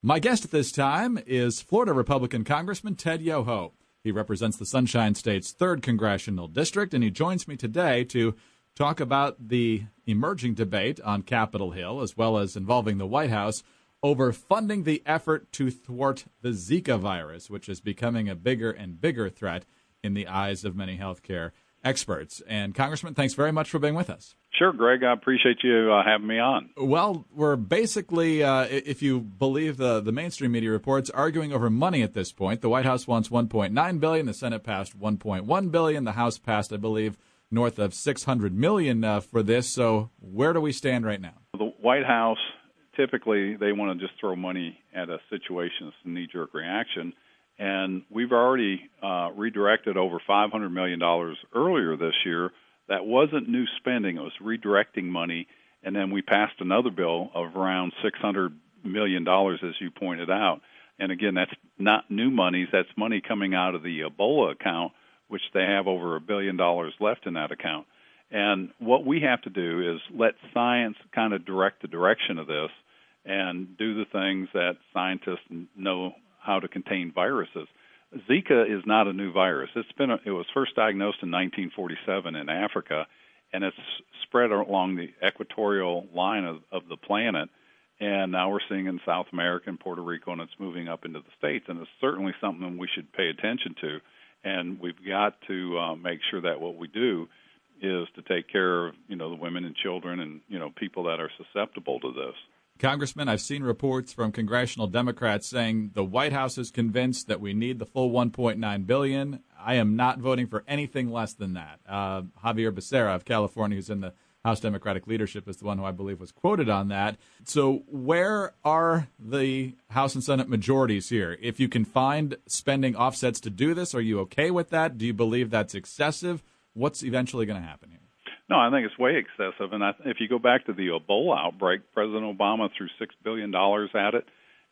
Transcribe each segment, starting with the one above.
My guest at this time is Florida Republican Congressman Ted Yoho. He represents the Sunshine State's 3rd Congressional District, and he joins me today to talk about the emerging debate on Capitol Hill, as well as involving the White House, over funding the effort to thwart the Zika virus, which is becoming a bigger and bigger threat in the eyes of many healthcare experts. And Congressman, thanks very much for being with us. Sure, Greg. I appreciate you having me on. Well, we're basically, if you believe the mainstream media reports, arguing over money at this point. The White House wants $1.9 billion. The Senate passed $1.1 billion. The House passed, I believe, north of $600 million for this. So where do we stand right now? The White House, typically, they want to just throw money at a situation. It's a knee-jerk reaction. And we've already redirected over $500 million earlier this year. That wasn't new spending. It was redirecting money. And then we passed another bill of around $600 million, as you pointed out. And again, that's not new monies. That's money coming out of the Ebola account, which they have over $1 billion left in that account. And what we have to do is let science kind of direct the direction of this and do the things that scientists know how to contain viruses. Zika is not a new virus. It was first diagnosed in 1947 in Africa, and it's spread along the equatorial line of the planet. And now we're seeing it in South America and Puerto Rico, and it's moving up into the States. And it's certainly something we should pay attention to. And we've got to make sure that what we do is to take care of, the women and children and, people that are susceptible to this. Congressman, I've seen reports from congressional Democrats saying the White House is convinced that we need the full $1.9 billion. I am not voting for anything less than that. Xavier Becerra of California, who's in the House Democratic leadership, is the one who I believe was quoted on that. So where are the House and Senate majorities here? If you can find spending offsets to do this, are you okay with that? Do you believe that's excessive? What's eventually going to happen here? No, I think it's way excessive. And if you go back to the Ebola outbreak, President Obama threw $6 billion at it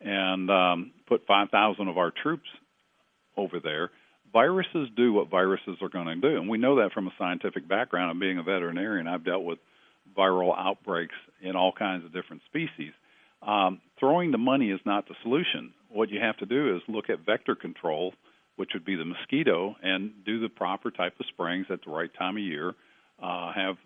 and put 5,000 of our troops over there. Viruses do what viruses are going to do. And we know that from a scientific background. And being a veterinarian, I've dealt with viral outbreaks in all kinds of different species. Throwing the money is not the solution. What you have to do is look at vector control, which would be the mosquito, and do the proper type of sprayings at the right time of year. Have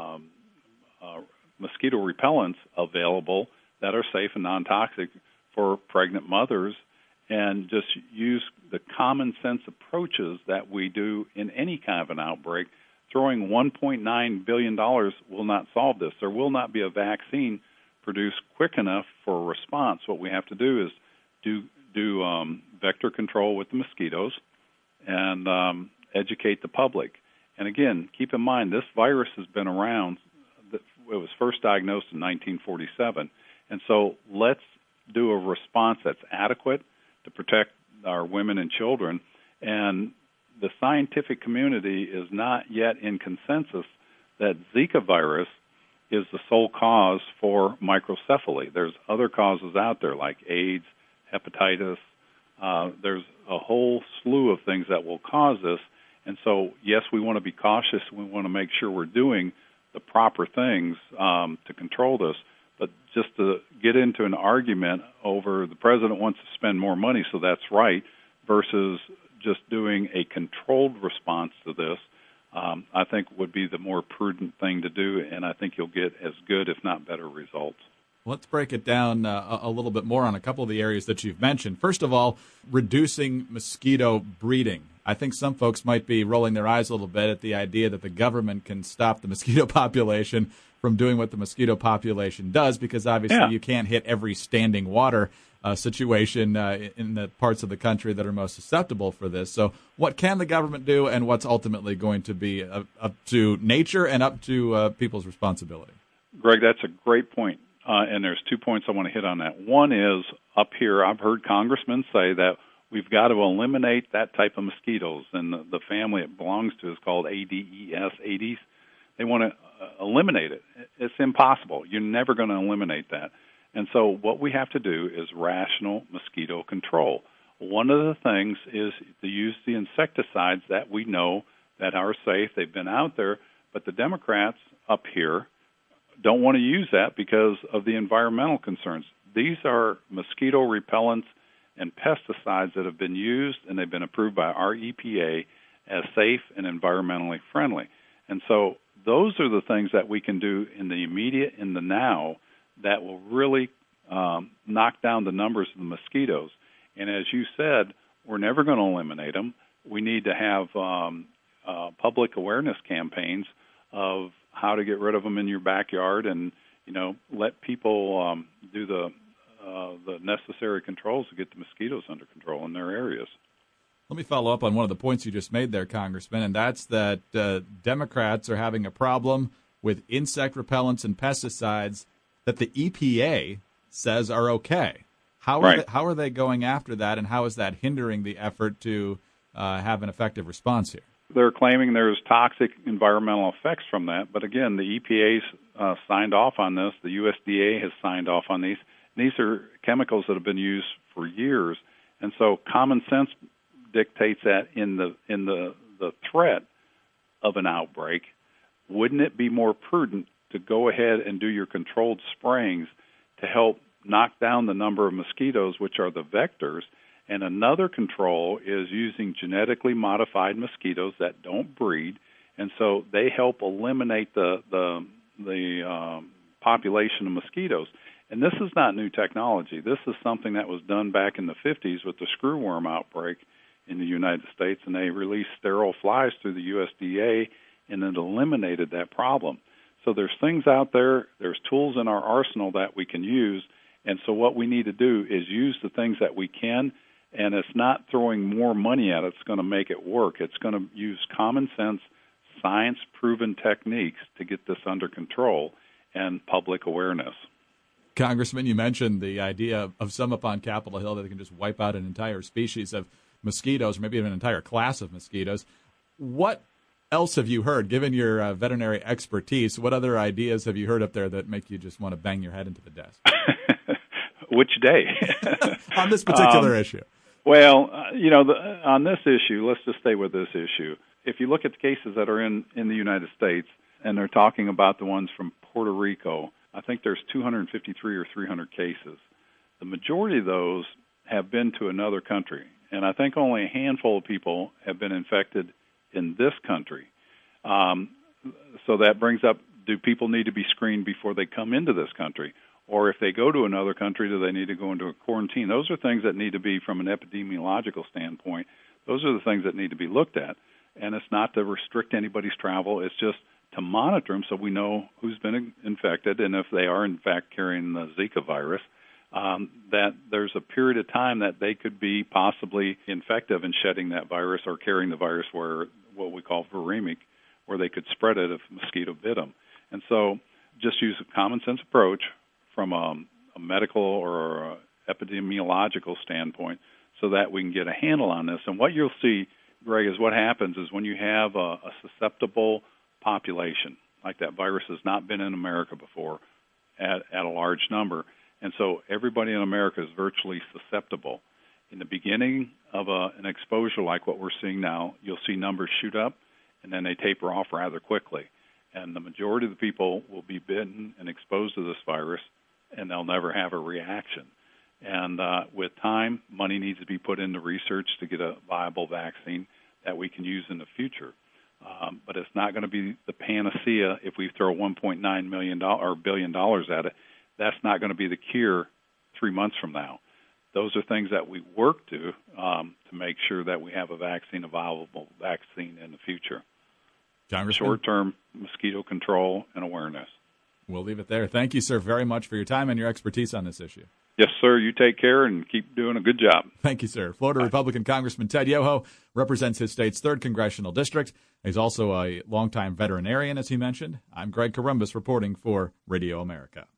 mosquito repellents available that are safe and non-toxic for pregnant mothers, and just use the common sense approaches that we do in any kind of an outbreak. Throwing $1.9 billion will not solve this. There will not be a vaccine produced quick enough for a response. What we have to do is do vector control with the mosquitoes and educate the public. And again, keep in mind, this virus has been around. It was first diagnosed in 1947. And so let's do a response that's adequate to protect our women and children. And the scientific community is not yet in consensus that Zika virus is the sole cause for microcephaly. There's other causes out there like AIDS, hepatitis. There's a whole slew of things that will cause this. And so, yes, we want to be cautious. We want to make sure we're doing the proper things to control this. But just to get into an argument over the president wants to spend more money, so that's right, versus just doing a controlled response to this, I think would be the more prudent thing to do, and I think you'll get as good, if not better, results. Let's break it down a little bit more on a couple of the areas that you've mentioned. First of all, reducing mosquito breeding. I think some folks might be rolling their eyes a little bit at the idea that the government can stop the mosquito population from doing what the mosquito population does, because obviously you can't hit every standing water situation in the parts of the country that are most susceptible for this. So what can the government do, and what's ultimately going to be up to nature and up to people's responsibility? Greg, that's a great point. And there's 2 points I want to hit on that. One is, up here, I've heard congressmen say that we've got to eliminate that type of mosquitoes, and the family it belongs to is called Aedes. They want to eliminate it. It's impossible. You're never going to eliminate that. And so what we have to do is rational mosquito control. One of the things is to use the insecticides that we know that are safe. They've been out there, but the Democrats up here don't want to use that because of the environmental concerns. These are mosquito repellents and pesticides that have been used and they've been approved by our EPA as safe and environmentally friendly. And so those are the things that we can do in the immediate, in the now, that will really knock down the numbers of the mosquitoes. And as you said, we're never going to eliminate them. We need to have public awareness campaigns of how to get rid of them in your backyard, and let people do the necessary controls to get the mosquitoes under control in their areas. Let me follow up on one of the points you just made there, Congressman, and that's that Democrats are having a problem with insect repellents and pesticides that the EPA says are okay. How are they going after that, and how is that hindering the effort to have an effective response here? They're claiming there's toxic environmental effects from that, but again, the EPA's signed off on this. The USDA has signed off on these. These are chemicals that have been used for years, and so common sense dictates that in the threat of an outbreak, wouldn't it be more prudent to go ahead and do your controlled sprayings to help knock down the number of mosquitoes, which are the vectors? And another control is using genetically modified mosquitoes that don't breed, and so they help eliminate the population of mosquitoes. And this is not new technology. This is something that was done back in the 50s with the screwworm outbreak in the United States, and they released sterile flies through the USDA, and it eliminated that problem. So there's things out there, there's tools in our arsenal that we can use, and so what we need to do is use the things that we can, and it's not throwing more money at it. It's going to make it work. It's going to use common sense, science-proven techniques to get this under control and public awareness. Congressman, you mentioned the idea of some up on Capitol Hill that they can just wipe out an entire species of mosquitoes, or maybe even an entire class of mosquitoes. What else have you heard, given your veterinary expertise? What other ideas have you heard up there that make you just want to bang your head into the desk? Which day? On this particular issue. Well, on this issue, let's just stay with this issue. If you look at the cases that are in the United States, and they're talking about the ones from Puerto Rico, I think there's 253 or 300 cases. The majority of those have been to another country, and I think only a handful of people have been infected in this country. So that brings up, do people need to be screened before they come into this country? Or if they go to another country, do they need to go into a quarantine? Those are things that need to be, from an epidemiological standpoint, those are the things that need to be looked at. And it's not to restrict anybody's travel. It's just to monitor them so we know who's been infected, and if they are, in fact, carrying the Zika virus, that there's a period of time that they could be possibly infective in shedding that virus or carrying the virus, where what we call viremic, where they could spread it if a mosquito bit them. And so just use a common sense approach from a medical or a epidemiological standpoint so that we can get a handle on this. And what you'll see, Greg, is what happens is when you have a susceptible population, like that virus has not been in America before at a large number, and so everybody in America is virtually susceptible. In the beginning of an exposure like what we're seeing now, you'll see numbers shoot up, and then they taper off rather quickly. And the majority of the people will be bitten and exposed to this virus, and they'll never have a reaction. And with time, money needs to be put into research to get a viable vaccine that we can use in the future. But it's not going to be the panacea if we throw $1.9 million or $1 billion at it. That's not going to be the cure 3 months from now. Those are things that we work to make sure that we have a viable vaccine in the future. Short-term mosquito control and awareness. We'll leave it there. Thank you, sir, very much for your time and your expertise on this issue. Yes, sir. You take care and keep doing a good job. Thank you, sir. Florida Republican Congressman Ted Yoho represents his state's 3rd Congressional District. He's also a longtime veterinarian, as he mentioned. I'm Greg Corombos reporting for Radio America.